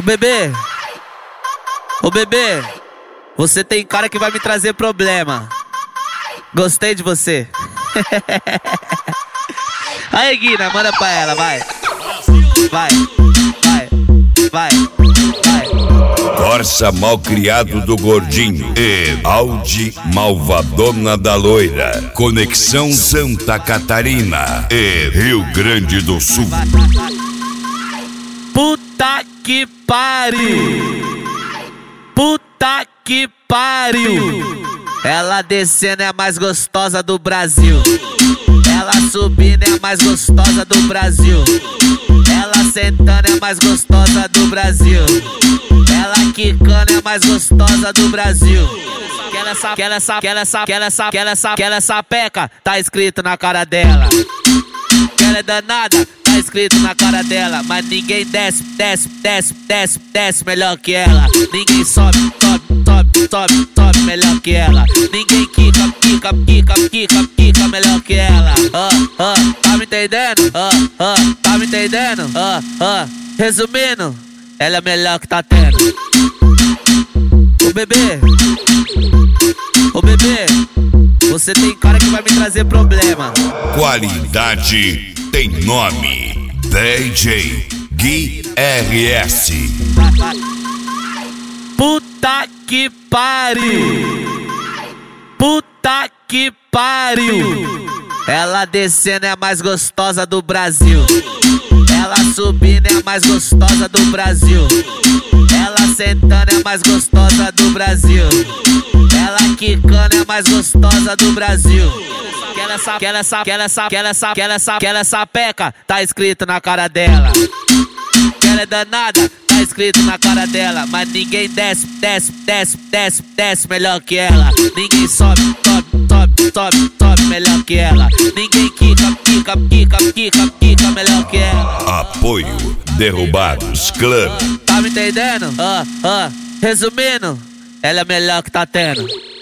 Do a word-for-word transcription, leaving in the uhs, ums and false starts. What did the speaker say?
bebê, ô bebê, você tem cara que vai me trazer problema. Gostei de você. Aí, Guina, manda pra ela, vai. Vai, vai, vai, vai. Corsa Malcriado do Gordinho e Audi Malvadona da Loira. Conexão Santa Catarina e Rio Grande do Sul. Puta que pariu! Puta que pariu! Ela descendo é a mais gostosa do Brasil. Ela subindo é a mais gostosa do Brasil. Ela sentando é a mais gostosa do Brasil. Ela quicando é a mais gostosa do Brasil. Que ela sabe, que ela sabe, que ela sabe, que ela sabe, que ela sabe, que ela sapeca, tá escrito na cara dela. Que ela é danada, tá escrito na cara dela. Mas ninguém desce, desce, desce, desce, desce melhor que ela. Ninguém sobe, sobe, sobe, sobe, sobe melhor que ela. Ninguém quica, quica, quica, quica, quica melhor que ela. Ah, ah, tá me entendendo? Ah, ah, tá me entendendo? Ah, ah, resumindo, ela é melhor que tá tendo. Ô bebê, ô bebê, você tem cara que vai me trazer problema. Qualidade tem nome. D J Gui R S. Puta que pariu! Puta que pariu! Ela descendo é a mais gostosa do Brasil. Ela subindo é a mais gostosa do Brasil. Ela sentando é a mais gostosa do Brasil. Ela quicando é a mais gostosa do Brasil. Que ela sabe, que ela sabe, que ela sabe, que ela sabe, que ela sabe, que ela sapeca, tá escrito na cara dela. Que ela é danada, tá escrito na cara dela. Mas ninguém desce, desce, desce, desce, desce melhor que ela. Ninguém sobe, sobe, sobe, sobe, sobe melhor que ela. Ninguém quica, quica, quica, quica, quica melhor que ela. Apoio Derrubados Club. Tá me entendendo? Ah, ah, resumindo, ela é melhor que tá tendo.